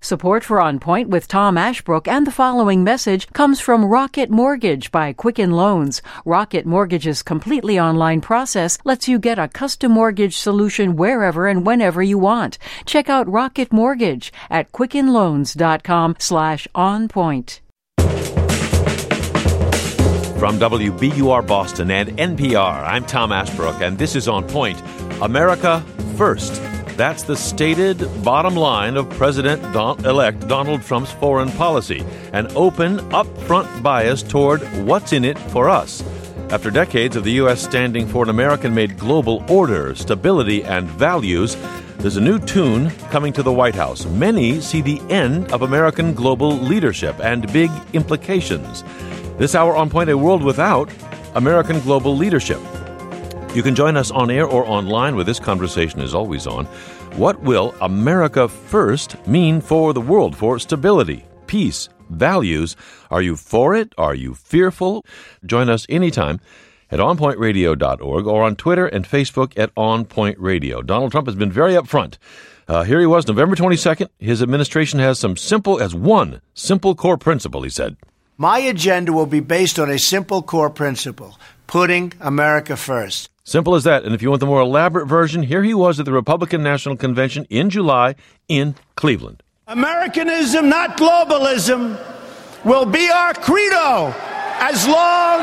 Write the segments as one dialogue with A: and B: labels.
A: Support for On Point with Tom Ashbrook and the following message comes from Rocket Mortgage by Quicken Loans. Rocket Mortgage's completely online process lets you get a custom mortgage solution wherever and whenever you want. Check out Rocket Mortgage at quickenloans.com/onpoint.
B: From WBUR Boston and NPR, I'm Tom Ashbrook, and this is On Point. America first. That's the stated bottom line of President-elect Donald Trump's foreign policy, an open, upfront bias toward what's in it for us. After decades of the U.S. standing for an American-made global order, stability, and values, there's a new tune coming to the White House. Many see the end of American global leadership and big implications. This hour on Point, a world without American global leadership. You can join us on air or online where this conversation is always on. What will America first mean for the world, for stability, peace, values? Are you for it? Are you fearful? Join us anytime at onpointradio.org or on Twitter and Facebook at onpointradio. Donald Trump has been very upfront. Here he was, November 22nd. His administration has one simple core principle, he said.
C: My agenda will be based on a simple core principle, putting America first.
B: Simple as that. And if you want the more elaborate version, here he was at the Republican National Convention in July in Cleveland.
C: Americanism, not globalism, will be our credo as long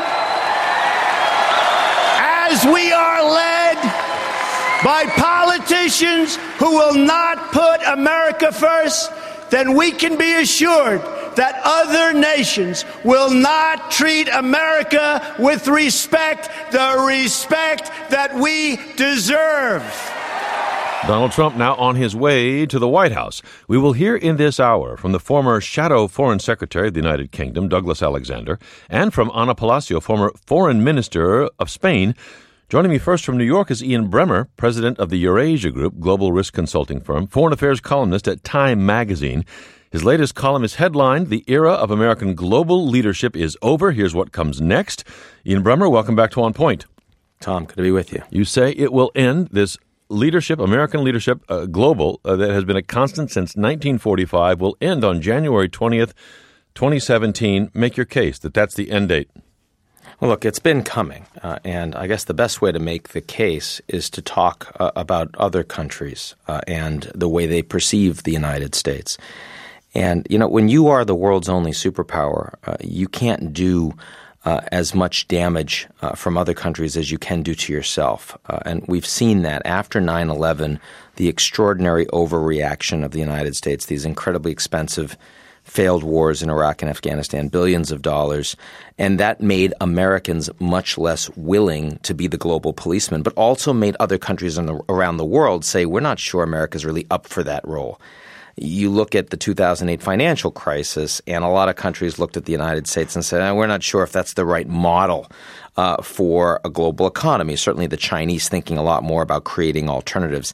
C: as we are led by politicians who will not put America first. Then we can be assured that other nations will not treat America with respect, the respect that we deserve.
B: Donald Trump now on his way to the White House. We will hear in this hour from the former Shadow Foreign Secretary of the United Kingdom, Douglas Alexander, and from Ana Palacio, former Foreign Minister of Spain. Joining me first from New York is Ian Bremmer, president of the Eurasia Group, global risk consulting firm, foreign affairs columnist at Time magazine. His latest column is headlined, "The Era of American Global Leadership is Over. Here's what comes next." Ian Bremmer, welcome back to On Point.
D: Tom, good to be with you.
B: You say it will end, this leadership, American leadership, global, that has been a constant since 1945, will end on January 20th, 2017. Make your case that that's the end date.
D: Well, look, it's been coming, and I guess the best way to make the case is to talk about other countries and the way they perceive the United States. And, you know, when you are the world's only superpower, you can't do as much damage from other countries as you can do to yourself. And we've seen that after 9/11, the extraordinary overreaction of the United States, these incredibly expensive failed wars in Iraq and Afghanistan, billions of dollars, and that made Americans much less willing to be the global policeman, but also made other countries around the world say, we're not sure America's really up for that role. You look at the 2008 financial crisis, and a lot of countries looked at the United States and said, we're not sure if that's the right model for a global economy. Certainly the Chinese thinking a lot more about creating alternatives.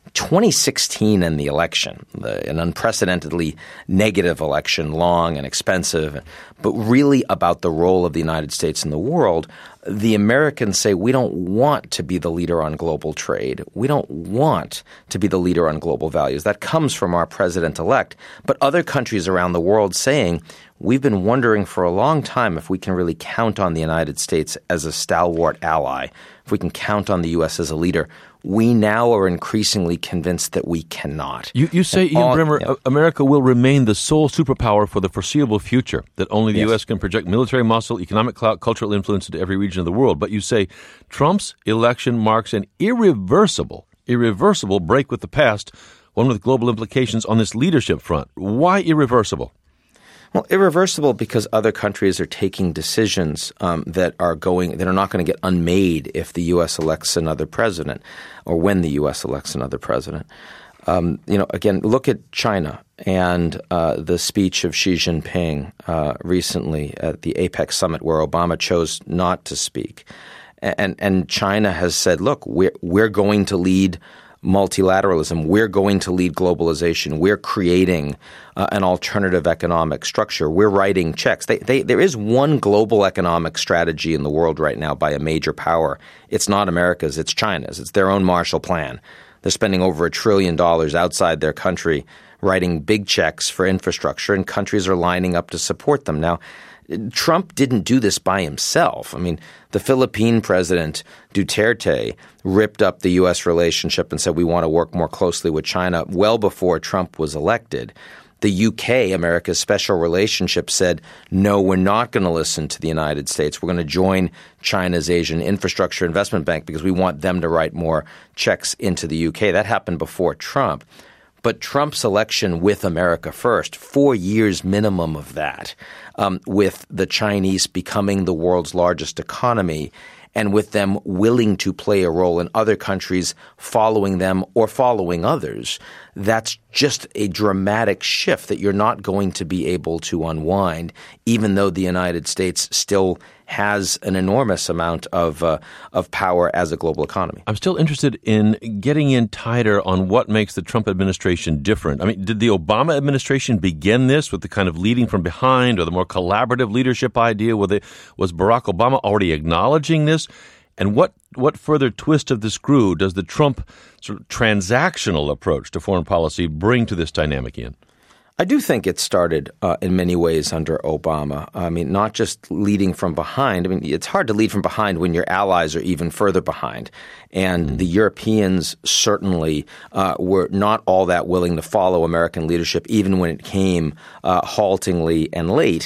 D: 2016 and the election, an unprecedentedly negative election, long and expensive, but really about the role of the United States in the world, the Americans say we don't want to be the leader on global trade. We don't want to be the leader on global values. That comes from our president-elect. But other countries around the world saying we've been wondering for a long time if we can really count on the United States as a stalwart ally, if we can count on the U.S. as a leader. We now are increasingly convinced that we cannot.
B: You say, Ian Bremmer, America will remain the sole superpower for the foreseeable future, that only the U.S. can project military muscle, economic clout, cultural influence into every region of the world. But you say Trump's election marks an irreversible break with the past, one with global implications on this leadership front. Why irreversible?
D: Well, irreversible because other countries are taking decisions that are not going to get unmade if the U.S. elects another president or when the U.S. elects another president. Again, look at China and the speech of Xi Jinping recently at the APEC summit where Obama chose not to speak. And China has said, look, we're going to lead multilateralism. We're going to lead globalization. We're creating an alternative economic structure. We're writing checks. There is one global economic strategy in the world right now by a major power. It's not America's. It's China's. It's their own Marshall Plan. They're spending over $1 trillion outside their country writing big checks for infrastructure, and countries are lining up to support them. Now, Trump didn't do this by himself. I mean, the Philippine president, Duterte, ripped up the U.S. relationship and said we want to work more closely with China well before Trump was elected. The UK, America's special relationship, said, no, we're not going to listen to the United States. We're going to join China's Asian Infrastructure Investment Bank because we want them to write more checks into the UK. That happened before Trump. But Trump's election with America First, 4 years minimum of that, with the Chinese becoming the world's largest economy and with them willing to play a role in other countries following them or following others, that's just a dramatic shift that you're not going to be able to unwind, even though the United States still has an enormous amount of power as a global economy.
B: I'm still interested in getting in tighter on what makes the Trump administration different. I mean, did the Obama administration begin this with the kind of leading from behind or the more collaborative leadership idea? Was Barack Obama already acknowledging this? And what further twist of the screw does the Trump sort of transactional approach to foreign policy bring to this dynamic, Ian?
D: I do think it started in many ways under Obama. I mean, not just leading from behind. I mean, it's hard to lead from behind when your allies are even further behind. And the Europeans certainly were not all that willing to follow American leadership, even when it came haltingly and late.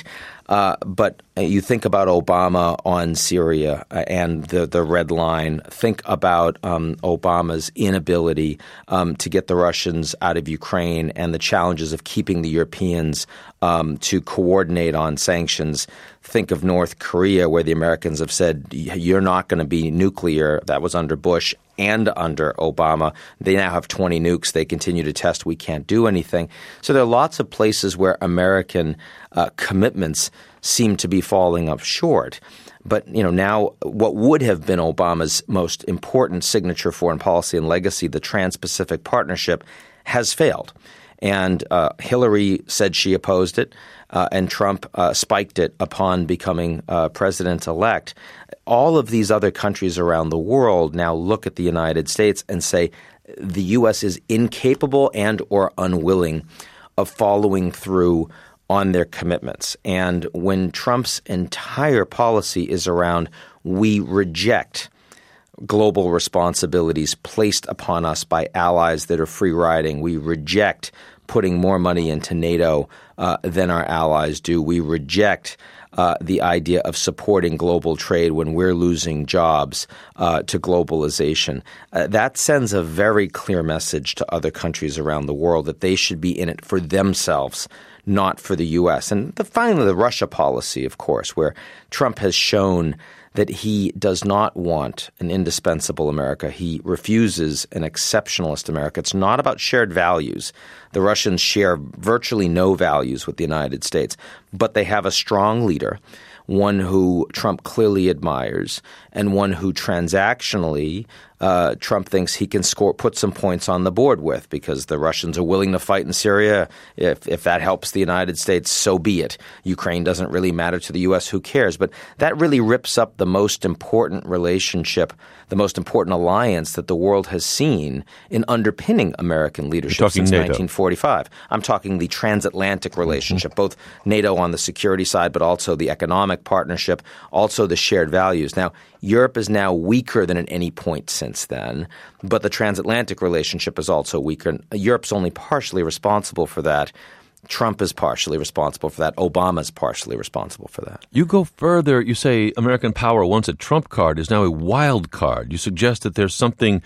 D: But you think about Obama on Syria and the red line. Think about Obama's inability to get the Russians out of Ukraine and the challenges of keeping the Europeans to coordinate on sanctions. Think of North Korea, where the Americans have said, you're not going to be nuclear. That was under Bush and under Obama. They now have 20 nukes. They continue to test. We can't do anything. So there are lots of places where American commitments seem to be falling up short. But, now what would have been Obama's most important signature foreign policy and legacy, the Trans-Pacific Partnership, has failed. And Hillary said she opposed it, and Trump spiked it upon becoming president-elect. All of these other countries around the world now look at the United States and say the U.S. is incapable and or unwilling of following through on their commitments. And when Trump's entire policy is around we reject global responsibilities placed upon us by allies that are free-riding, we reject putting more money into NATO than our allies do, we reject the idea of supporting global trade when we're losing jobs to globalization. That sends a very clear message to other countries around the world that they should be in it for themselves, not for the U.S. And finally, the Russia policy, of course, where Trump has shown that he does not want an indispensable America. He refuses an exceptionalist America. It's not about shared values. The Russians share virtually no values with the United States, but they have a strong leader, one who Trump clearly admires, and one who transactionally Trump thinks he can put some points on the board with, because the Russians are willing to fight in Syria. If that helps the United States, so be it. Ukraine doesn't really matter to the U.S. Who cares? But that really rips up the most important relationship, the most important alliance that the world has seen in underpinning American leadership since NATO. 1945. I'm talking the transatlantic relationship, both NATO on the security side, but also the economic partnership, also the shared values. Now, Europe is now weaker than at any point since then, but the transatlantic relationship is also weaker. Europe's only partially responsible for that. Trump is partially responsible for that. Obama's partially responsible for that.
B: You go further. You say American power, once a trump card, is now a wild card. You suggest that there's something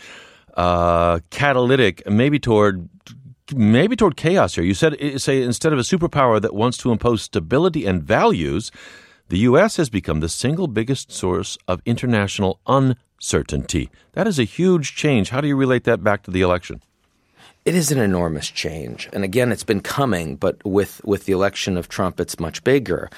B: catalytic, maybe toward chaos here. You say instead of a superpower that wants to impose stability and values, the U.S. has become the single biggest source of international uncertainty. That is a huge change. How do you relate that back to the election?
D: It is an enormous change. And again, it's been coming, but with the election of Trump, it's much bigger.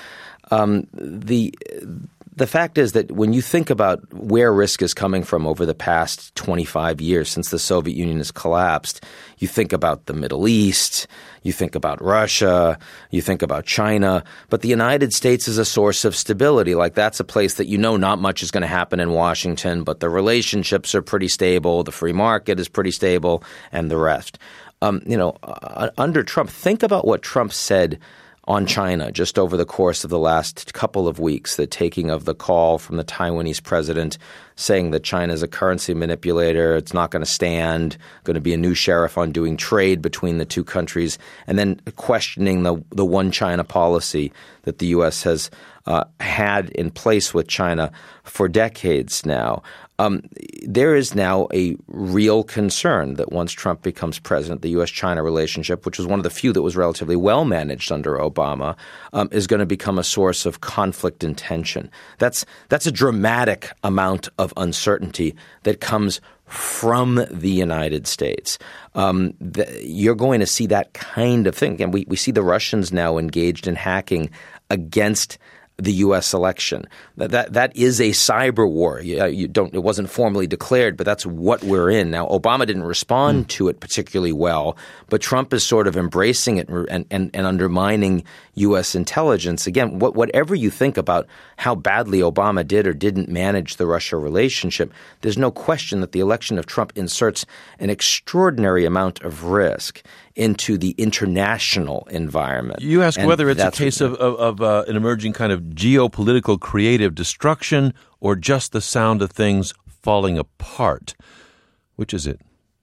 D: The fact is that when you think about where risk is coming from over the past 25 years since the Soviet Union has collapsed, you think about the Middle East, you think about Russia, you think about China, but the United States is a source of stability. Like, that's a place that not much is going to happen in Washington, but the relationships are pretty stable, the free market is pretty stable, and the rest. under Trump, think about what Trump said on China just over the course of the last couple of weeks, the taking of the call from the Taiwanese president saying that China is a currency manipulator, it's not going to stand, going to be a new sheriff on doing trade between the two countries, and then questioning the one China policy that the U.S. has had in place with China for decades now. There is now a real concern that once Trump becomes president, the U.S.-China relationship, which was one of the few that was relatively well managed under Obama, is going to become a source of conflict and tension. That's a dramatic amount of uncertainty that comes from the United States. You're going to see that kind of thing. And we see the Russians now engaged in hacking against the U.S. election. That is a cyber war. It wasn't formally declared, but that's what we're in. Now, Obama didn't respond to it particularly well, but Trump is sort of embracing it and undermining U.S. intelligence. Again, whatever you think about how badly Obama did or didn't manage the Russia relationship, there's no question that the election of Trump inserts an extraordinary amount of risk into the international environment.
B: You ask whether it's a case of an emerging kind of geopolitical creative destruction or just the sound of things falling apart. Which is it?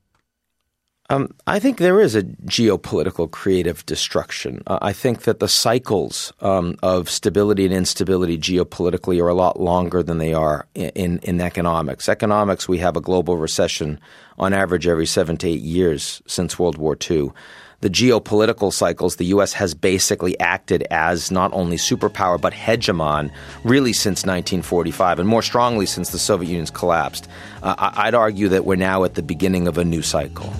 D: I think there is a geopolitical creative destruction. I think that the cycles of stability and instability geopolitically are a lot longer than they are in economics. Economics, we have a global recession on average every 7 to 8 years since World War II. The geopolitical cycles, the U.S. has basically acted as not only superpower but hegemon really since 1945 and more strongly since the Soviet Union's collapsed. I'd argue that we're now at the beginning of a new cycle.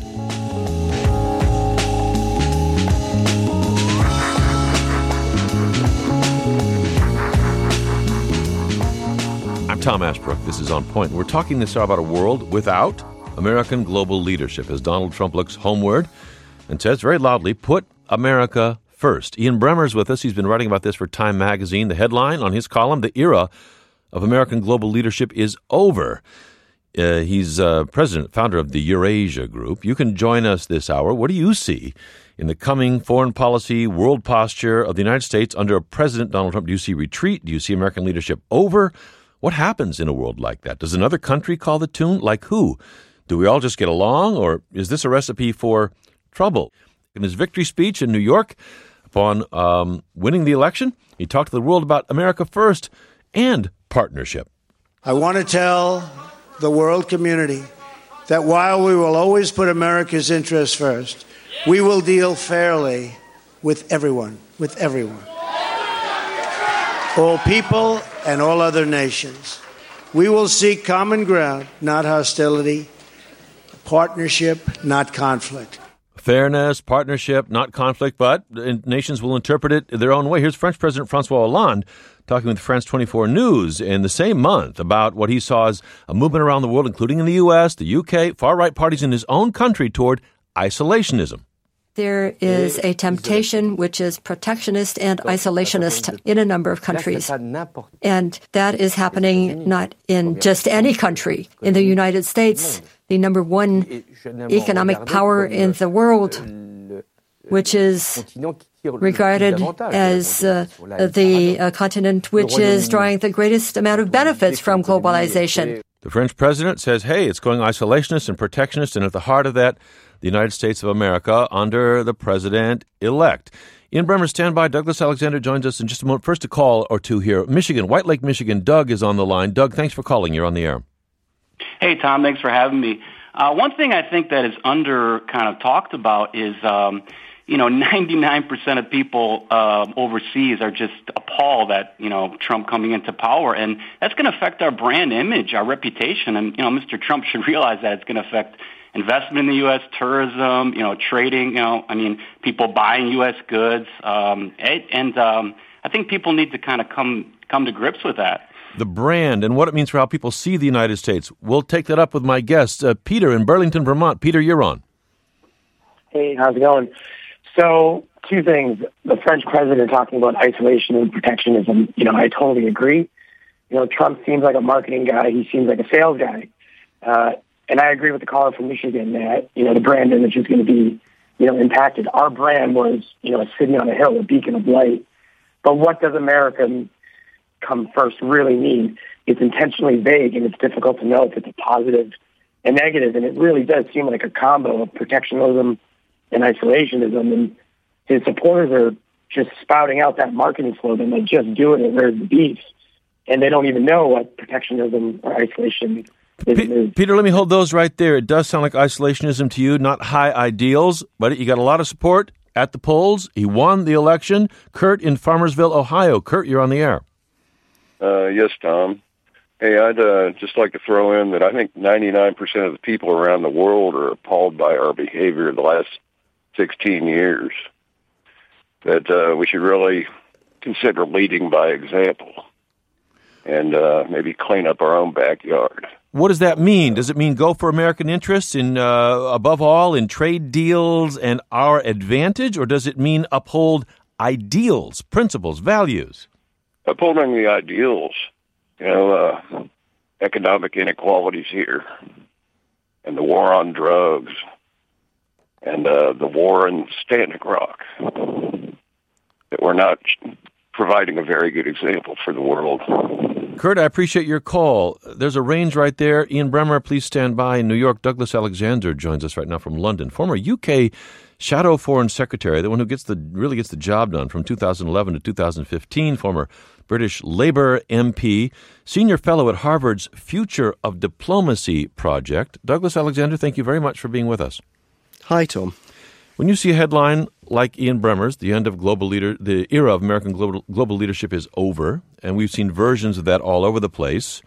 B: I'm Tom Ashbrook. This is On Point. We're talking this hour about a world without American global leadership as Donald Trump looks homeward and says very loudly, put America first. Ian Bremmer's with us. He's been writing about this for Time magazine. The headline on his column, the era of American global leadership is over. He's president, founder of the Eurasia Group. You can join us this hour. What do you see in the coming foreign policy world posture of the United States under President Donald Trump? Do you see retreat? Do you see American leadership over? What happens in a world like that? Does another country call the tune? Like who? Do we all just get along, or is this a recipe for trouble? In his victory speech in New York upon winning the election, he talked to the world about America first and partnership.
C: I want to tell the world community that while we will always put America's interests first, we will deal fairly with everyone, all people and all other nations. We will seek common ground, not hostility, partnership, not conflict.
B: Fairness, partnership, not conflict, but nations will interpret it their own way. Here's French President François Hollande talking with France 24 News in the same month about what he saw as a movement around the world, including in the U.S., the U.K., far-right parties in his own country toward isolationism.
E: There is a temptation which is protectionist and isolationist in a number of countries. And that is happening not in just any country. In the United States, the number one economic power in the world, which is regarded as the continent which is drawing the greatest amount of benefits from globalization.
B: The French president says, hey, it's going isolationist and protectionist, and at the heart of that, the United States of America under the president-elect. Ian Bremmer, stand by. Douglas Alexander joins us in just a moment. First, a call or two here. Michigan, White Lake, Michigan. Doug is on the line. Doug, thanks for calling. You're on the air.
F: Hey, Tom, thanks for having me. One thing I think that is under kind of talked about is, 99% of people overseas are just appalled at, Trump coming into power. And that's going to affect our brand image, our reputation. And, Mr. Trump should realize that it's going to affect investment in the U.S., tourism, trading, people buying U.S. goods. I think people need to kind of come to grips with that.
B: The brand and what it means for how people see the United States. We'll take that up with my guest, Peter in Burlington, Vermont. Peter, you're on.
G: Hey, how's it going? So, two things. The French president talking about isolation and protectionism, I totally agree. Trump seems like a marketing guy. He seems like a sales guy. And I agree with the caller from Michigan that, the brand image is going to be impacted. Our brand was, a city on a hill, a beacon of light. But what does American come first really mean? It's intentionally vague, and it's difficult to know if it's a positive and negative. And it really does seem like a combo of protectionism and isolationism. And his supporters are just spouting out that marketing slogan, like, just do it and where's the beef? And they don't even know what protectionism or isolationism is.
B: Peter, let me hold those right there. It does sound like isolationism to you, not high ideals, but you got a lot of support at the polls. He won the election. Kurt in Farmersville, Ohio. Kurt, you're on the air.
H: Yes, Tom. Hey, I'd just like to throw in that I think 99% of the people around the world are appalled by our behavior the last 16 years, that we should really consider leading by example and maybe clean up our own backyard.
B: What does that mean? Does it mean go for American interests in, above all, in trade deals and our advantage, or does it mean uphold ideals, principles, values?
H: Upholding the ideals, economic inequalities here, and the war on drugs, and the war in Standing Rock, that we're not providing a very good example for the world.
B: Kurt, I appreciate your call. There's a range right there. Ian Bremmer, please stand by. In New York, Douglas Alexander joins us right now from London. Former UK Shadow Foreign Secretary, the one who really gets the job done from 2011 to 2015, former British Labour MP, senior fellow at Harvard's Future of Diplomacy Project. Douglas Alexander, thank you very much for being with us.
I: Hi, Tom.
B: When you see a headline like Ian Bremmer's, the end of the era of American global leadership is over, and we've seen versions of that all over the place,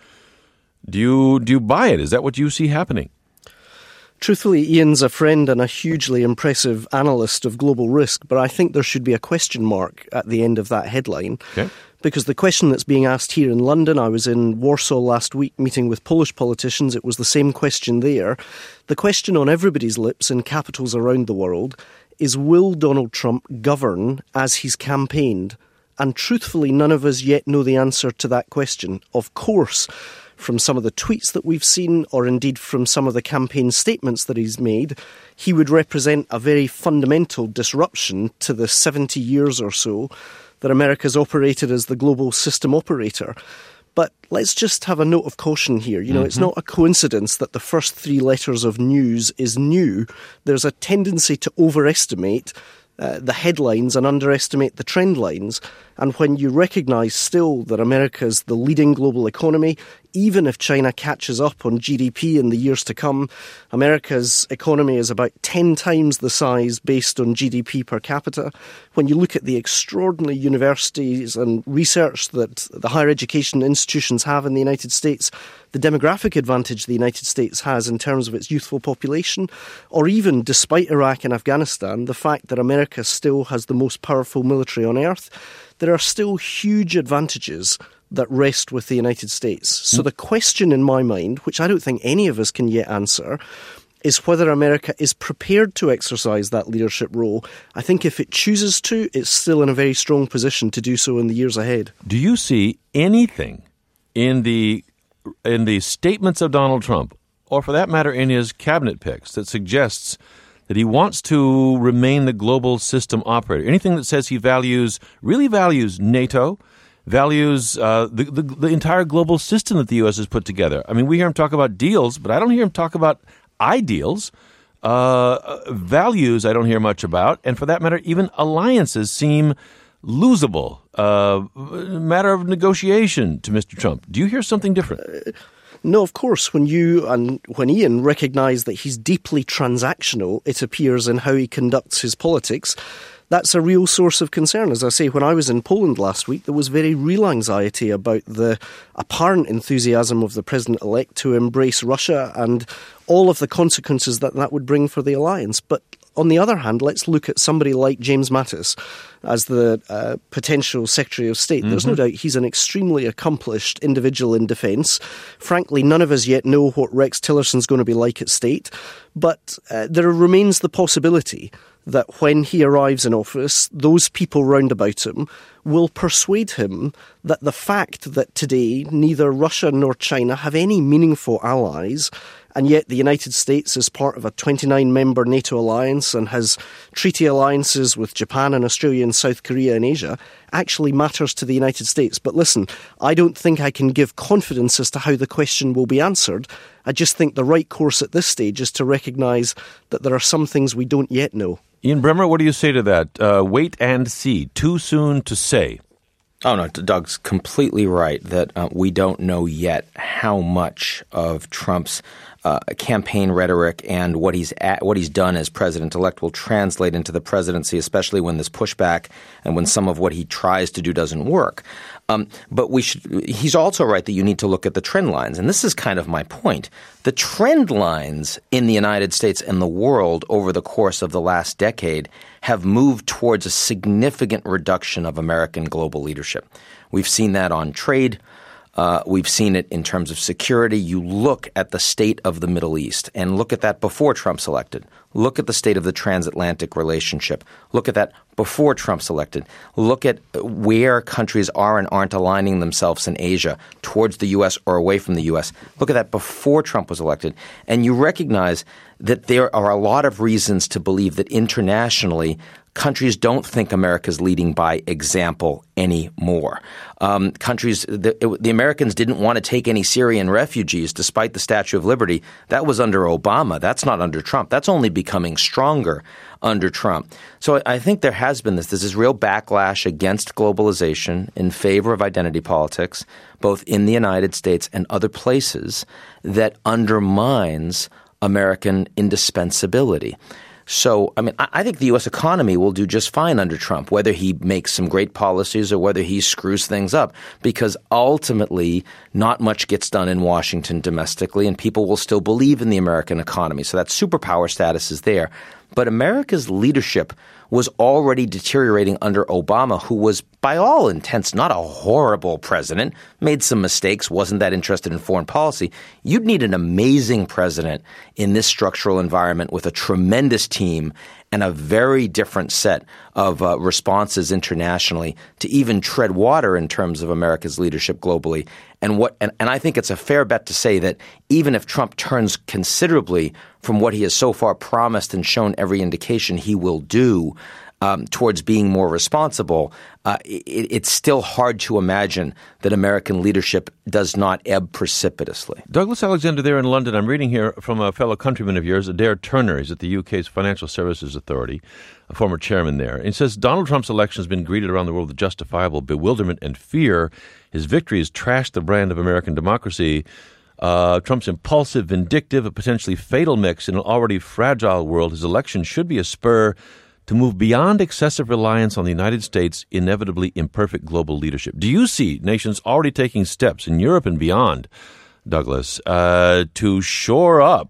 B: do you buy it? Is that what you see happening?
I: Truthfully, Ian's a friend and a hugely impressive analyst of global risk, but I think there should be a question mark at the end of that headline.
B: Okay.
I: Because the question that's being asked here in London, I was in Warsaw last week meeting with Polish politicians, it was the same question there. The question on everybody's lips in capitals around the world is, will Donald Trump govern as he's campaigned? And truthfully, none of us yet know the answer to that question. Of course, from some of the tweets that we've seen, or indeed from some of the campaign statements that he's made, he would represent a very fundamental disruption to the 70 years or so that America's operated as the global system operator. But let's just have a note of caution here. It's not a coincidence that the first three letters of news is new. There's a tendency to overestimate the headlines and underestimate the trend lines. And when you recognise still that America's the leading global economy, even if China catches up on GDP in the years to come, America's economy is about 10 times the size based on GDP per capita. When you look at the extraordinary universities and research that the higher education institutions have in the United States, the demographic advantage the United States has in terms of its youthful population, or even, despite Iraq and Afghanistan, the fact that America still has the most powerful military on earth, there are still huge advantages that rest with the United States. So the question in my mind, which I don't think any of us can yet answer, is whether America is prepared to exercise that leadership role. I think if it chooses to, it's still in a very strong position to do so in the years ahead.
B: Do you see anything in the statements of Donald Trump, or for that matter in his cabinet picks, that suggests that he wants to remain the global system operator? Anything that says he really values NATO, values the entire global system that the U.S. has put together? I mean, we hear him talk about deals, but I don't hear him talk about ideals. Values I don't hear much about. And for that matter, even alliances seem losable. Matter of negotiation to Mr. Trump. Do you hear something different?
I: No, of course. When Ian recognise that he's deeply transactional, it appears, in how he conducts his politics, that's a real source of concern. As I say, when I was in Poland last week, there was very real anxiety about the apparent enthusiasm of the president-elect to embrace Russia and all of the consequences that would bring for the alliance. But on the other hand, let's look at somebody like James Mattis as the potential Secretary of State. There's no doubt he's an extremely accomplished individual in defence. Frankly, none of us yet know what Rex Tillerson's going to be like at State. But there remains the possibility that when he arrives in office, those people round about him will persuade him that the fact that today neither Russia nor China have any meaningful allies, and yet the United States is part of a 29-member NATO alliance and has treaty alliances with Japan and Australia and South Korea and Asia, actually matters to the United States. But listen, I don't think I can give confidence as to how the question will be answered. I just think the right course at this stage is to recognise that there are some things we don't yet know.
B: Ian Bremmer, what do you say to that? Wait and see. Too soon to say.
D: Oh, no, Doug's completely right that we don't know yet how much of Trump's campaign rhetoric and what he's done as president-elect will translate into the presidency, especially when there's pushback and when some of what he tries to do doesn't work. But he's also right that you need to look at the trend lines. And this is kind of my point. The trend lines in the United States and the world over the course of the last decade have moved towards a significant reduction of American global leadership. We've seen that on trade. We've seen it in terms of security. You look at the state of the Middle East and look at that before Trump's elected. Look at the state of the transatlantic relationship. Look at that before Trump's elected. Look at where countries are and aren't aligning themselves in Asia towards the U.S. or away from the U.S. Look at that before Trump was elected. And you recognize that there are a lot of reasons to believe that internationally countries don't think America's leading by example anymore. The Americans didn't want to take any Syrian refugees despite the Statue of Liberty. That was under Obama. That's not under Trump. That's only becoming stronger under Trump. So I think there has been this real backlash against globalization in favor of identity politics, both in the United States and other places, that undermines American indispensability. So, I mean, I think the U.S. economy will do just fine under Trump, whether he makes some great policies or whether he screws things up, because ultimately not much gets done in Washington domestically, and people will still believe in the American economy. So that superpower status is there. But America's leadership was already deteriorating under Obama, who was, by all intents, not a horrible president, made some mistakes, wasn't that interested in foreign policy. You'd need an amazing president in this structural environment with a tremendous team and a very different set of responses internationally to even tread water in terms of America's leadership globally. And I think it's a fair bet to say that even if Trump turns considerably from what he has so far promised and shown every indication he will do towards being more responsible, it's still hard to imagine that American leadership does not ebb precipitously.
B: Douglas Alexander there in London. I'm reading here from a fellow countryman of yours, Adair Turner. He's at the UK's Financial Services Authority, a former chairman there. And he says Donald Trump's election has been greeted around the world with justifiable bewilderment and fear. His victory has trashed the brand of American democracy. Trump's impulsive, vindictive, a potentially fatal mix in an already fragile world. His election should be a spur to move beyond excessive reliance on the United States' inevitably imperfect global leadership. Do you see nations already taking steps in Europe and beyond, Douglas, to shore up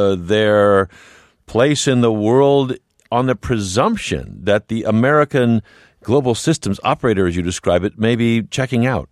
B: their place in the world on the presumption that the American global systems operator, as you describe it, may be checking out?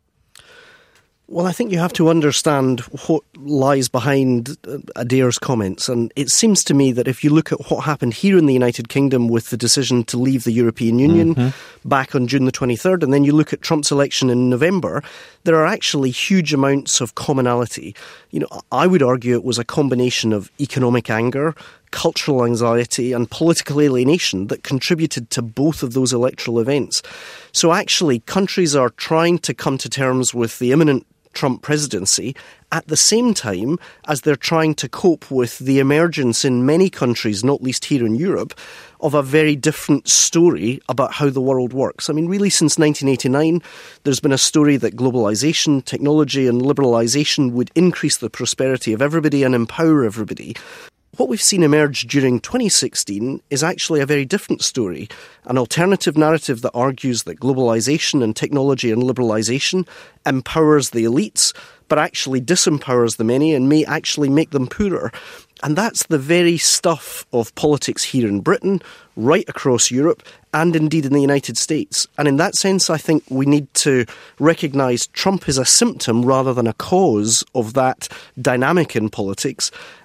I: Well, I think you have to understand what lies behind Adair's comments. And it seems to me that if you look at what happened here in the United Kingdom with the decision to leave the European Union back on June the 23rd, and then you look at Trump's election in November, there are actually huge amounts of commonality. You know, I would argue it was a combination of economic anger, cultural anxiety and political alienation that contributed to both of those electoral events. So actually, countries are trying to come to terms with the imminent Trump presidency at the same time as they're trying to cope with the emergence in many countries, not least here in Europe, of a very different story about how the world works. I mean, really, since 1989, there's been a story that globalization, technology and liberalization would increase the prosperity of everybody and empower everybody. What we've seen emerge during 2016 is actually a very different story, an alternative narrative that argues that globalization and technology and liberalization empowers the elites, but actually disempowers the many and may actually make them poorer. And that's the very stuff of politics here in Britain, right across Europe, and indeed in the United States. And in that sense, I think we need to recognise Trump is a symptom rather than a cause of that dynamic in politics.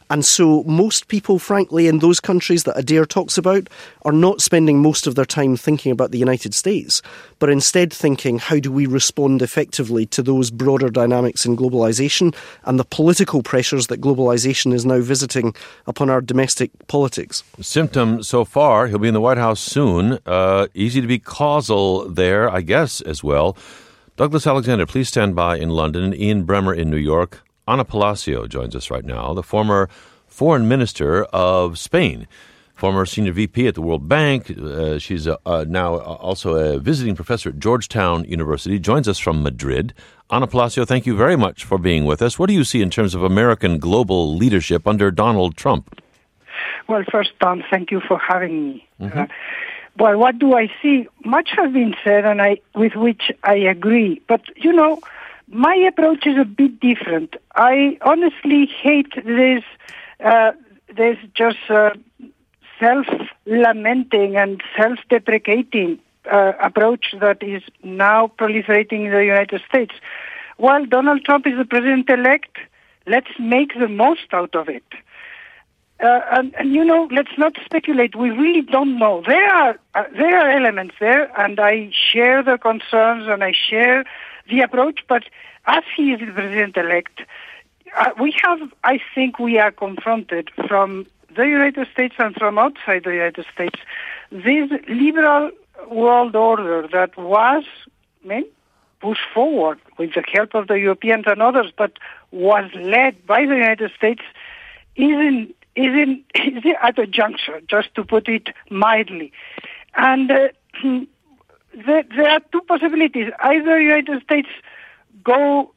I: And so most people, frankly, in those countries that Adair talks about are not spending most of their time thinking about the United States, but instead thinking, how do we respond effectively to those broader dynamics in globalisation and the political pressures that globalisation is now visiting upon our domestic politics?
B: Symptom so far, he'll be in the White House soon. Easy to be causal there, I guess, as well. Douglas Alexander, please stand by in London. Ian Bremmer in New York. Ana Palacio joins us right now, the former foreign minister of Spain, former senior VP at the World Bank. She's now also a visiting professor at Georgetown University, joins us from Madrid. Ana Palacio, thank you very much for being with us. What do you see in terms of American global leadership under Donald Trump?
J: Well, first, Tom, thank you for having me.
B: Mm-hmm.
J: Well, what do I see? Much has been said, and with which I agree. But, my approach is a bit different. I honestly hate this just self-lamenting and self-deprecating approach that is now proliferating in the United States. While Donald Trump is the president-elect, let's make the most out of it. And let's not speculate. We really don't know. There are elements there, and I share the concerns and I share the approach, but as he is the president-elect, I think we are confronted from the United States and from outside the United States, this liberal world order that was pushed forward with the help of the Europeans and others, but was led by the United States, is at a juncture, just to put it mildly. And there are two possibilities. Either the United States go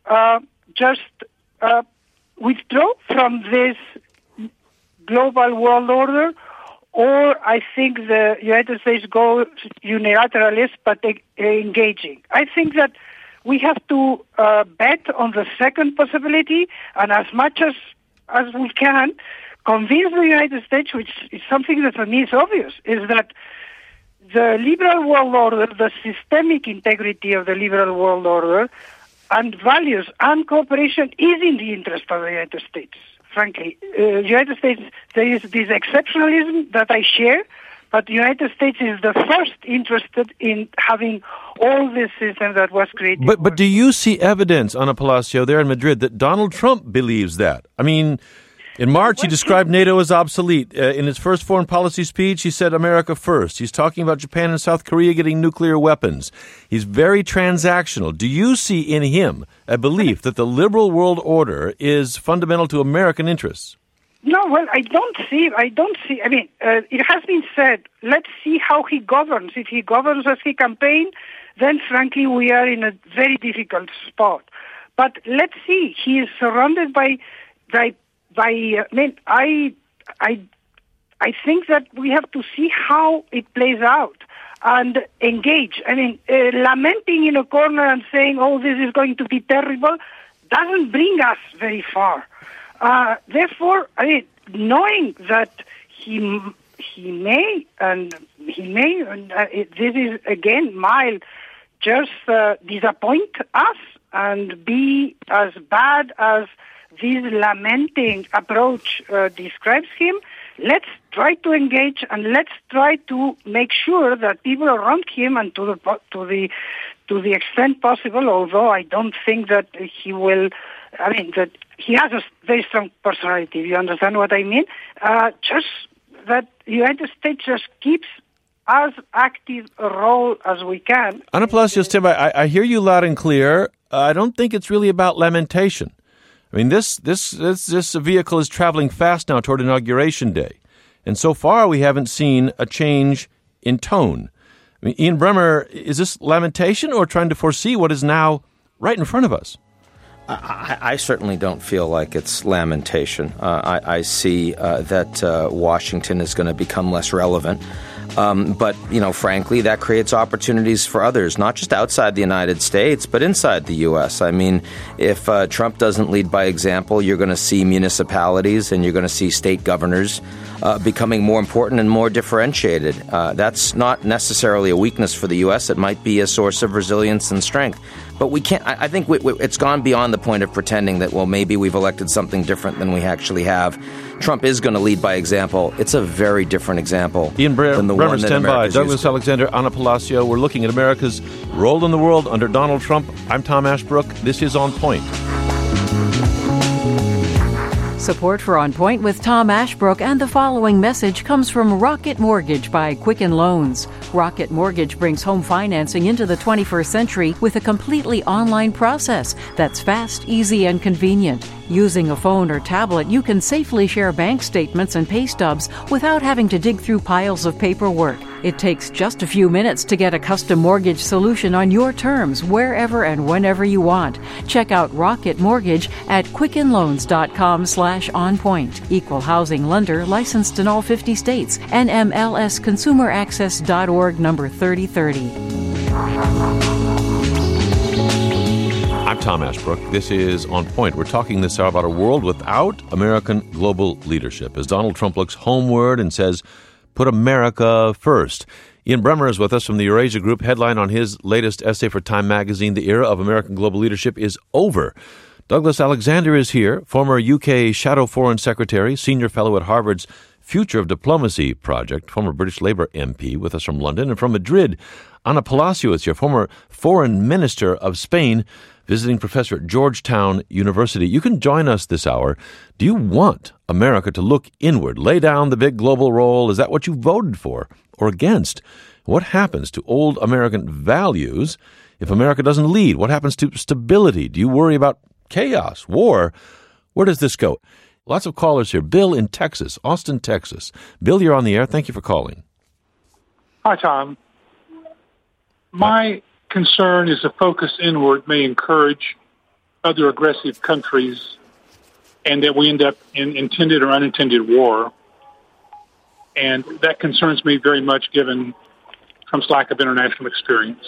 J: withdraw from this global world order, or I think the United States go unilateralist but engaging. I think that we have to bet on the second possibility, and as much as we can, convince the United States, which is something that for me is obvious, is that the liberal world order, the systemic integrity of the liberal world order, and values and cooperation is in the interest of the United States, frankly. United States, there is this exceptionalism that I share, but the United States is the first interested in having all this system that was created.
B: But do you see evidence, Ana Palacio, there in Madrid, that Donald Trump believes that? I mean, in March, he described NATO as obsolete. In his first foreign policy speech, he said America first. He's talking about Japan and South Korea getting nuclear weapons. He's very transactional. Do you see in him a belief that the liberal world order is fundamental to American interests?
J: No, well, I don't see. I mean, it has been said, let's see how he governs. If he governs as he campaigns, then frankly, we are in a very difficult spot. But let's see. He is surrounded by I think that we have to see how it plays out and engage. I mean, lamenting in a corner and saying, oh, this is going to be terrible, doesn't bring us very far. Therefore, knowing that he may, this is again mild, just disappoint us and be as bad as this lamenting approach describes him. Let's try to engage and let's try to make sure that people around him and to the extent possible, although I don't think that he will, that he has a very strong personality. You understand what I mean? Just that the United States just keeps as active a role as we can.
B: Ana Palacio, I hear you loud and clear. I don't think it's really about lamentation. I mean, this vehicle is traveling fast now toward Inauguration Day. And so far, we haven't seen a change in tone. I mean, Ian Bremmer, is this lamentation or trying to foresee what is now right in front of us?
D: I certainly don't feel like it's lamentation. I see that Washington is going to become less relevant. But, frankly, that creates opportunities for others, not just outside the United States, but inside the U.S. I mean, if Trump doesn't lead by example, you're going to see municipalities and you're going to see state governors becoming more important and more differentiated. That's not necessarily a weakness for the U.S. It might be a source of resilience and strength. But we can't. I think it's gone beyond the point of pretending that, well, maybe we've elected something different than we actually have Trump is going to lead by example, it's a very different example
B: Ian
D: than the
B: Bremmer,
D: one that
B: stand by.
D: America's
B: Douglas
D: used to.
B: Alexander, Anna Palacio. We're looking at America's role in the world under Donald Trump. I'm Tom Ashbrook. This is On Point.
A: Support for On Point with Tom Ashbrook and the following message comes from Rocket Mortgage by Quicken Loans. Rocket Mortgage brings home financing into the 21st century with a completely online process that's fast, easy, and convenient. Using a phone or tablet, you can safely share bank statements and pay stubs without having to dig through piles of paperwork. It takes just a few minutes to get a custom mortgage solution on your terms, wherever and whenever you want. Check out Rocket Mortgage at quickenloans.com/onpoint. Equal housing lender, licensed in all 50 states. NMLSconsumeraccess.org, number 3030.
B: I'm Tom Ashbrook. This is On Point. We're talking this hour about a world without American global leadership as Donald Trump looks homeward and says, put America first. Ian Bremmer is with us from the Eurasia Group. Headline on his latest essay for Time magazine, The Era of American Global Leadership is Over. Douglas Alexander is here, former UK Shadow Foreign Secretary, senior fellow at Harvard's Future of Diplomacy Project, former British Labour MP with us from London. And from Madrid, Ana Palacio is here, former Foreign Minister of Spain, visiting professor at Georgetown University. You can join us this hour. Do you want America to look inward, lay down the big global role? Is that what you voted for or against? What happens to old American values if America doesn't lead? What happens to stability? Do you worry about chaos, war? Where does this go? Lots of callers here. Bill in Texas, Austin, Texas. Bill, you're on the air. Thank you for calling.
K: Hi, Tom. My concern is a focus inward may encourage other aggressive countries and that we end up in intended or unintended war. And that concerns me very much given Trump's lack of international experience.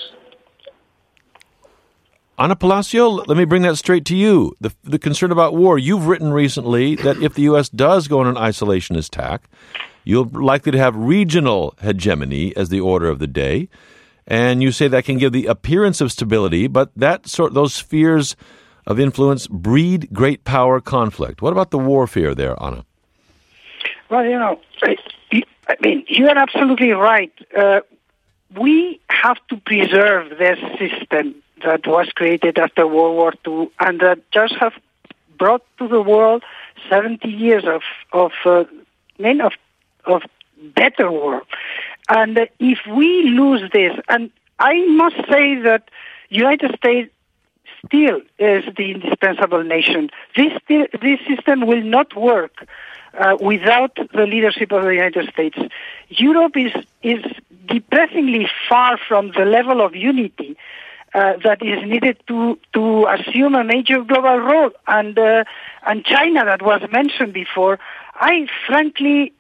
B: Ana Palacio, let me bring that straight to you. The concern about war. You've written recently that if the U.S. does go on an isolationist tack, you're likely to have regional hegemony as the order of the day. And you say that can give the appearance of stability, but those spheres of influence breed great power conflict. What about the war fear there, Anna?
J: Well, you are absolutely right. We have to preserve this system that was created after World War II and that just have brought to the world 70 years of better world. And if we lose this, and I must say that United States still is the indispensable nation. This system will not work without the leadership of the United States. Europe is depressingly far from the level of unity that is needed to assume a major global role. And China, that was mentioned before, I frankly,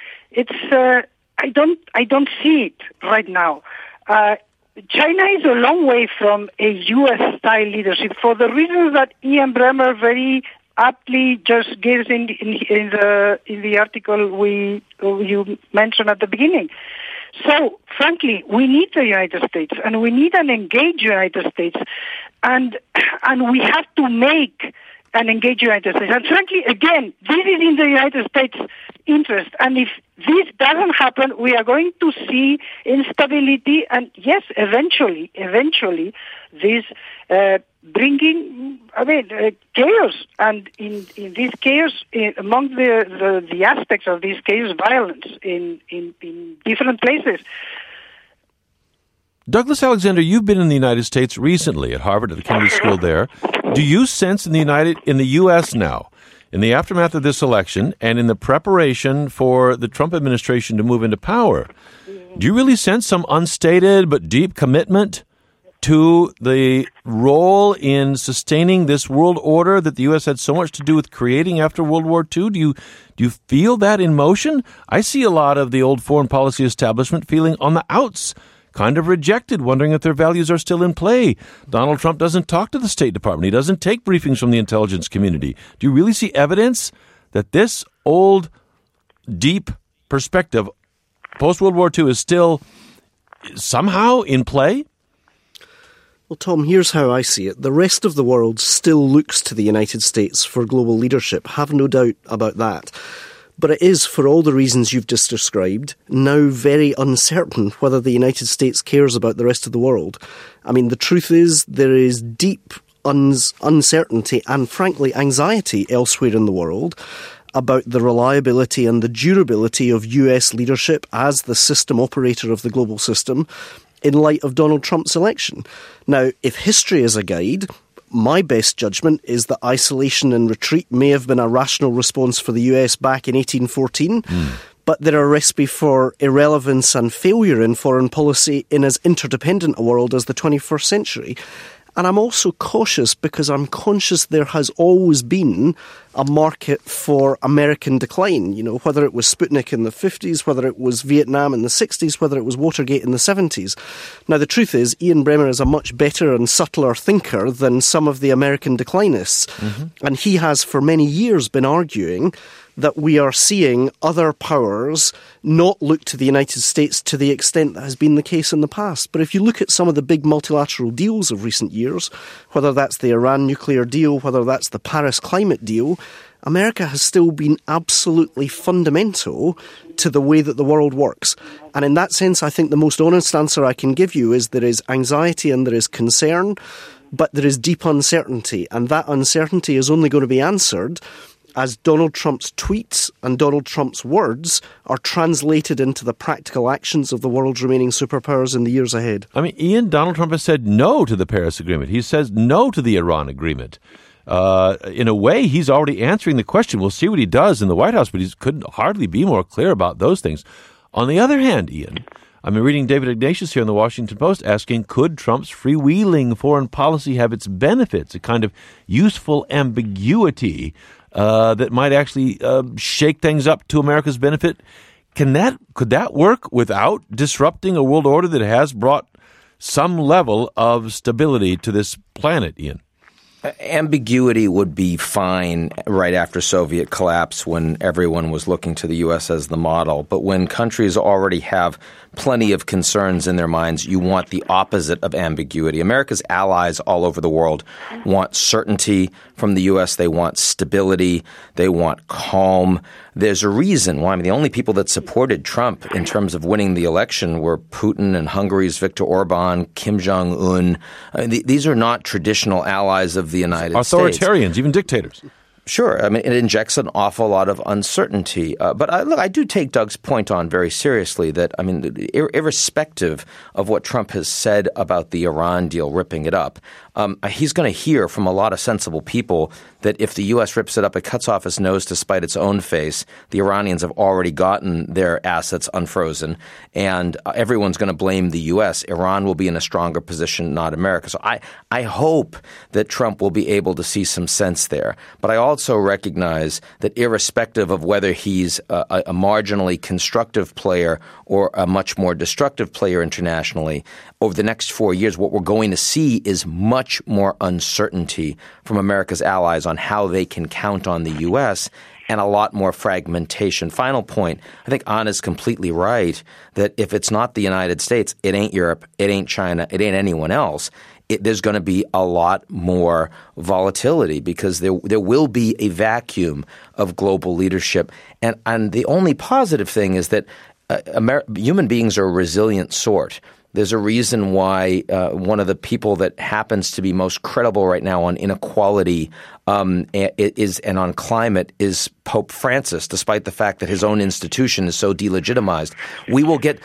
J: I don't see it right now. China is a long way from a U.S.-style leadership for the reasons that Ian Bremmer very aptly just gives in the article you mentioned at the beginning. So, frankly, we need the United States, and we need an engaged United States, and we have to make an engaged United States. And frankly, again, this is in the United States' interest. And if this doesn't happen, we are going to see instability, and yes, eventually, this bringing chaos. And in this chaos, among the aspects of this chaos, violence in different places.
B: Douglas Alexander, you've been in the United States recently at Harvard at the Kennedy School there. Do you sense in the U.S. now, in the aftermath of this election and in the preparation for the Trump administration to move into power, do you really sense some unstated but deep commitment to the role in sustaining this world order that the U.S. had so much to do with creating after World War II? Do you feel that in motion? I see a lot of the old foreign policy establishment feeling on the outs, kind of rejected, wondering if their values are still in play. Donald Trump doesn't talk to the State Department. He doesn't take briefings from the intelligence community. Do you really see evidence that this old, deep perspective post-World War II is still somehow in play?
I: Well, Tom, here's how I see it. The rest of the world still looks to the United States for global leadership. Have no doubt about that. But it is, for all the reasons you've just described, now very uncertain whether the United States cares about the rest of the world. I mean, the truth is there is deep uncertainty and, frankly, anxiety elsewhere in the world about the reliability and the durability of US leadership as the system operator of the global system in light of Donald Trump's election. Now, if history is a guide, my best judgment is that isolation and retreat may have been a rational response for the US back in 1814, but there are recipes for irrelevance and failure in foreign policy in as interdependent a world as the 21st century. And I'm also cautious because I'm conscious there has always been a market for American decline, you know, whether it was Sputnik in the 50s, whether it was Vietnam in the 60s, whether it was Watergate in the 70s. Now, the truth is, Ian Bremmer is a much better and subtler thinker than some of the American declinists. And he has for many years been arguing that we are seeing other powers not look to the United States to the extent that has been the case in the past. But if you look at some of the big multilateral deals of recent years, whether that's the Iran nuclear deal, whether that's the Paris climate deal, America has still been absolutely fundamental to the way that the world works. And in that sense, I think the most honest answer I can give you is there is anxiety and there is concern, but there is deep uncertainty. And that uncertainty is only going to be answered as Donald Trump's tweets and Donald Trump's words are translated into the practical actions of the world's remaining superpowers in the years ahead.
B: I mean, Ian, Donald Trump has said no to the Paris Agreement. He says no to the Iran agreement. In a way, he's already answering the question. We'll see what he does in the White House, but he couldn't hardly be more clear about those things. On the other hand, Ian, I'm reading David Ignatius here in the Washington Post asking, could Trump's freewheeling foreign policy have its benefits, a kind of useful ambiguity that might actually shake things up to America's benefit? Could that work without disrupting a world order that has brought some level of stability to this planet, Ian?
D: Ambiguity would be fine right after Soviet collapse when everyone was looking to the U.S. as the model. But when countries already have plenty of concerns in their minds, you want the opposite of ambiguity. America's allies all over the world want certainty from the U.S. They want stability. They want calm. There's a reason why. I mean, the only people that supported Trump in terms of winning the election were Putin and Hungary's Viktor Orban, Kim Jong-un. I mean, these are not traditional allies of the United States.
B: Authoritarians, even dictators.
D: Sure. I mean, it injects an awful lot of uncertainty. But I do take Doug's point on very seriously that, I mean, irrespective of what Trump has said about the Iran deal ripping it up, he's going to hear from a lot of sensible people that if the U.S. rips it up, it cuts off its nose to spite its own face. The Iranians have already gotten their assets unfrozen, and everyone's going to blame the U.S. Iran will be in a stronger position, not America. So I hope that Trump will be able to see some sense there. But I also recognize that irrespective of whether he's a marginally constructive player or a much more destructive player internationally, over the next 4 years, what we're going to see is much more uncertainty from America's allies on how they can count on the U.S. and a lot more fragmentation. Final point, I think Anna's completely right that if it's not the United States, it ain't Europe, it ain't China, it ain't anyone else. There's going to be a lot more volatility because there will be a vacuum of global leadership. And the only positive thing is that human beings are a resilient sort. There's a reason why one of the people that happens to be most credible right now on inequality is and on climate is Pope Francis, despite the fact that his own institution is so delegitimized. We will get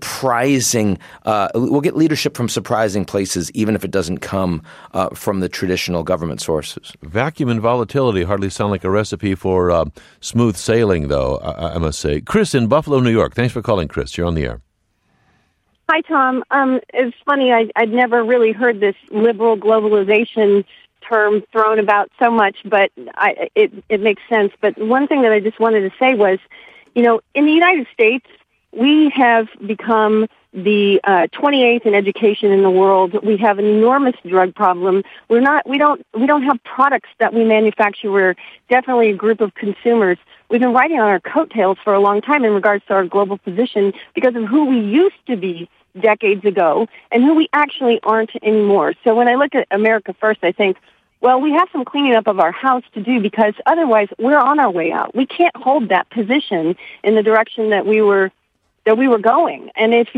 D: we'll get leadership from surprising places, even if it doesn't come from the traditional government sources.
B: Vacuum and volatility hardly sound like a recipe for smooth sailing, though, I must say. Chris in Buffalo, New York. Thanks for calling, Chris. You're on the air.
L: Hi, Tom. It's funny. I'd never really heard this liberal globalization term thrown about so much, but it makes sense. But one thing that I just wanted to say was, you know, in the United States, we have become the 28th in education in the world. We have an enormous drug problem. We don't have products that we manufacture. We're definitely a group of consumers. We've been riding on our coattails for a long time in regards to our global position because of who we used to be decades ago and who we actually aren't anymore. So when I look at America First, I think, well, we have some cleaning up of our house to do because otherwise we're on our way out. We can't hold that position in the direction that we were going. And if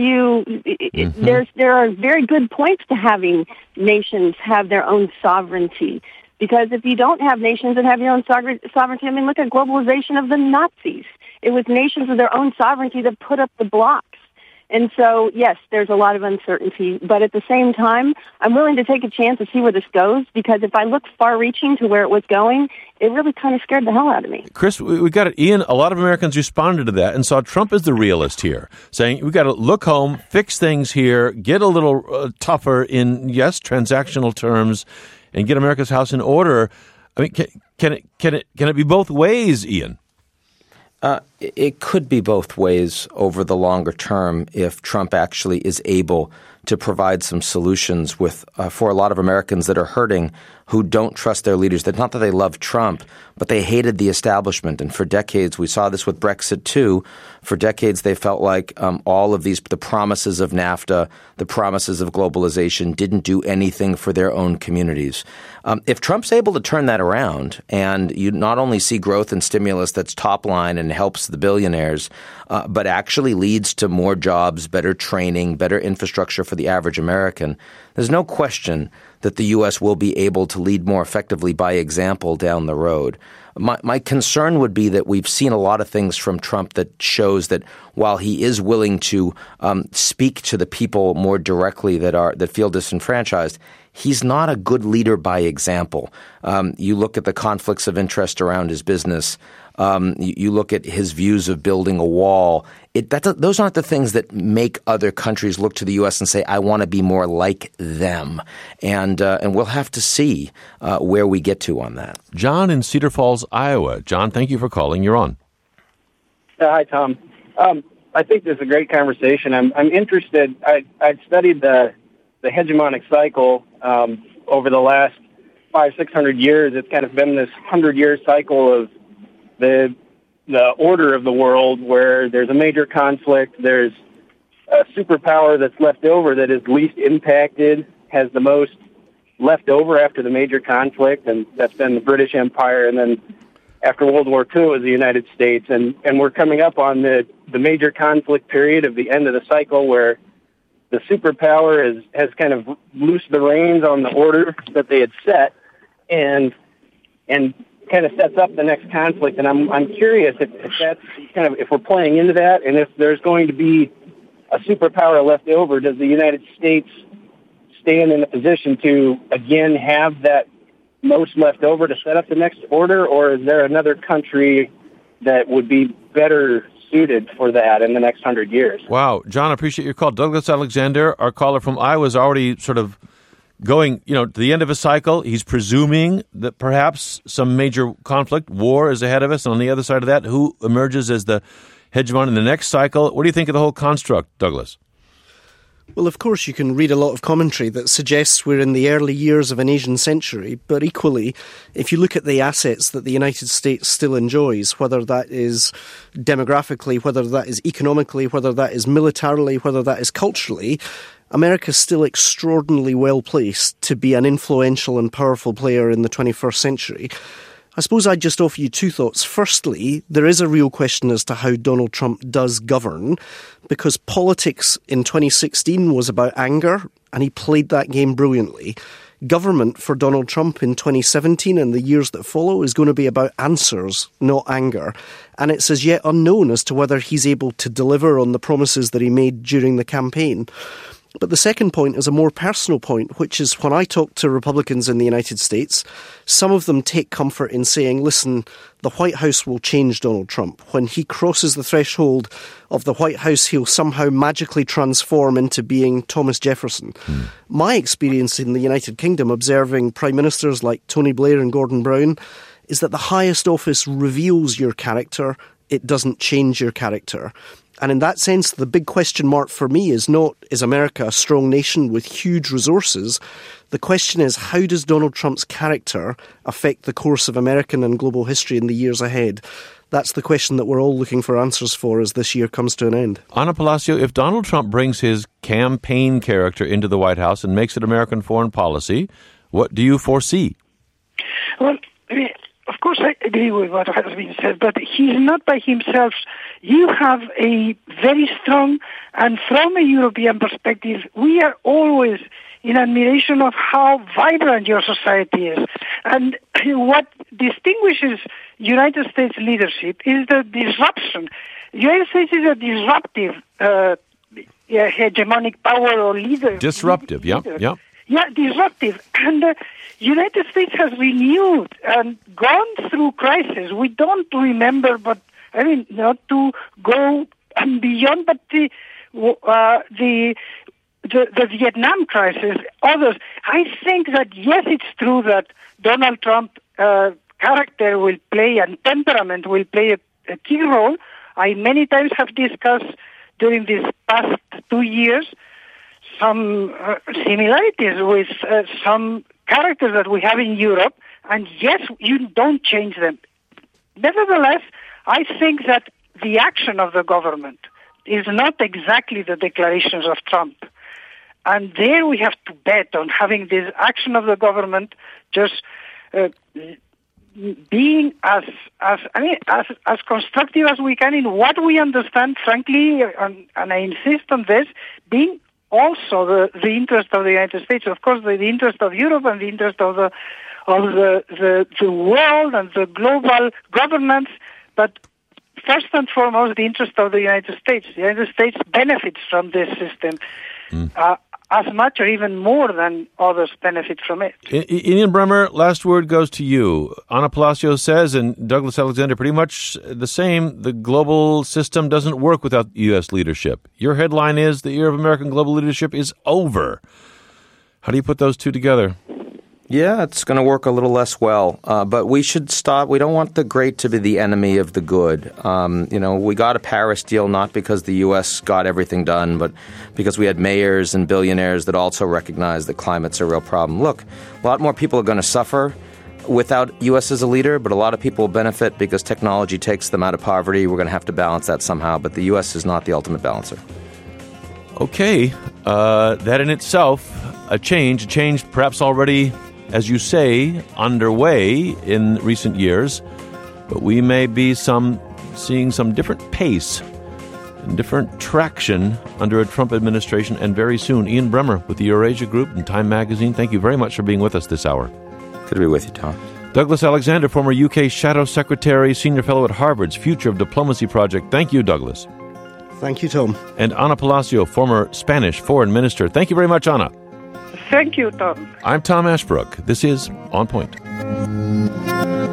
L: there are very good points to having nations have their own sovereignty. Because if you don't have nations that have your own sovereignty, I mean, look at globalization of the Nazis. It was nations with their own sovereignty that put up the blocks. And so, yes, there's a lot of uncertainty. But at the same time, I'm willing to take a chance to see where this goes, because if I look far-reaching to where it was going, it really kind of scared the hell out of me.
B: Chris, we got it. Ian, a lot of Americans responded to that and saw Trump as the realist here, saying we got to look home, fix things here, get a little tougher in, yes, transactional terms, and get America's house in order. I mean, can it be both ways, Ian?
D: It could be both ways over the longer term if Trump actually is able to provide some solutions with for a lot of Americans that are hurting, who don't trust their leaders. That not that they love Trump, but they hated the establishment. And for decades, we saw this with Brexit too. For decades, they felt like all of the promises of NAFTA, the promises of globalization didn't do anything for their own communities. If Trump's able to turn that around and you not only see growth and stimulus that's top line and helps the billionaires, but actually leads to more jobs, better training, better infrastructure for the average American, there's no question that the U.S. will be able to lead more effectively by example down the road. My concern would be that we've seen a lot of things from Trump that shows that while he is willing to speak to the people more directly that feel disenfranchised, he's not a good leader by example. You look at the conflicts of interest around his business. You look at his views of building a wall. Those aren't the things that make other countries look to the U.S. and say, I want to be more like them. And we'll have to see where we get to on that.
B: John in Cedar Falls, Iowa. John, thank you for calling. You're on.
M: Hi, Tom. I think this is a great conversation. I'm interested. I've studied the hegemonic cycle over the last 500-600 years. It's kind of been this 100-year cycle of the order of the world, where there's a major conflict, there's a superpower that's left over that is least impacted, has the most left over after the major conflict, and that's been the British Empire, and then after World War II it was the United States, and we're coming up on the major conflict period of the end of the cycle, where the superpower has kind of loosed the reins on the order that they had set, and kind of sets up the next conflict. And I'm curious if that's kind of, if we're playing into that, and if there's going to be a superpower left over, does the United States stand in a position to again have that most left over to set up the next order, or is there another country that would be better suited for that in the next 100 years?
B: Wow. John, I appreciate your call. Douglas Alexander, our caller from Iowa, is already sort of going, to the end of a cycle. He's presuming that perhaps some major conflict, war, is ahead of us. And on the other side of that, who emerges as the hegemon in the next cycle? What do you think of the whole construct, Douglas?
I: Well, of course, you can read a lot of commentary that suggests we're in the early years of an Asian century, but equally, if you look at the assets that the United States still enjoys, whether that is demographically, whether that is economically, whether that is militarily, whether that is culturally, America is still extraordinarily well placed to be an influential and powerful player in the 21st century. I suppose I'd just offer you two thoughts. Firstly, there is a real question as to how Donald Trump does govern, because politics in 2016 was about anger, and he played that game brilliantly. Government for Donald Trump in 2017 and the years that follow is going to be about answers, not anger. And it's as yet unknown as to whether he's able to deliver on the promises that he made during the campaign. But the second point is a more personal point, which is when I talk to Republicans in the United States, some of them take comfort in saying, listen, the White House will change Donald Trump. When he crosses the threshold of the White House, he'll somehow magically transform into being Thomas Jefferson. My experience in the United Kingdom, observing prime ministers like Tony Blair and Gordon Brown, is that the highest office reveals your character, it doesn't change your character. And in that sense, the big question mark for me is not, is America a strong nation with huge resources? The question is, how does Donald Trump's character affect the course of American and global history in the years ahead? That's the question that we're all looking for answers for as this year comes to an end.
B: Ana Palacio, if Donald Trump brings his campaign character into the White House and makes it American foreign policy, what do you foresee?
J: Well, of course, I agree with what has been said, but he's not by himself. You have a very strong, and from a European perspective, we are always in admiration of how vibrant your society is. And what distinguishes United States leadership is the disruption. The United States is a disruptive hegemonic power or leader.
B: Disruptive, yeah.
J: Yeah, disruptive. And the United States has renewed and gone through crisis. We don't remember, but I mean, not to go beyond, but the Vietnam crisis, others. I think that, yes, it's true that Donald Trump character will play and temperament will play a key role. I many times have discussed during these past 2 years some similarities with some characters that we have in Europe, and yes, you don't change them. Nevertheless, I think that the action of the government is not exactly the declarations of Trump. And there we have to bet on having this action of the government just being as constructive as we can in what we understand, frankly, and I insist on this, being also the interest of the United States, of course, the interest of Europe and the interest of the world and the global governance, but first and foremost, the interest of the United States. The United States benefits from this system as much or even more than others benefit from it.
B: Ian Bremmer, last word goes to you. Ana Palacio says, and Douglas Alexander pretty much the same, the global system doesn't work without U.S. leadership. Your headline is, the era of American global leadership is over. How do you put those two together?
D: Yeah, it's going to work a little less well, but we should stop. We don't want the great to be the enemy of the good. We got a Paris deal not because the U.S. got everything done, but because we had mayors and billionaires that also recognize that climate's a real problem. Look, a lot more people are going to suffer without U.S. as a leader, but a lot of people will benefit because technology takes them out of poverty. We're going to have to balance that somehow, but the U.S. is not the ultimate balancer.
B: Okay, that in itself, a change perhaps already, as you say, underway in recent years, but we may be seeing some different pace and different traction under a Trump administration, and very soon. Ian Bremmer with the Eurasia Group and Time Magazine, thank you very much for being with us this hour.
D: Good to be with you, Tom.
B: Douglas Alexander, former UK Shadow Secretary, Senior Fellow at Harvard's Future of Diplomacy Project. Thank you, Douglas.
I: Thank you, Tom.
B: And Ana Palacio, former Spanish Foreign Minister. Thank you very much, Ana.
J: Thank you, Tom.
B: I'm Tom Ashbrook. This is On Point.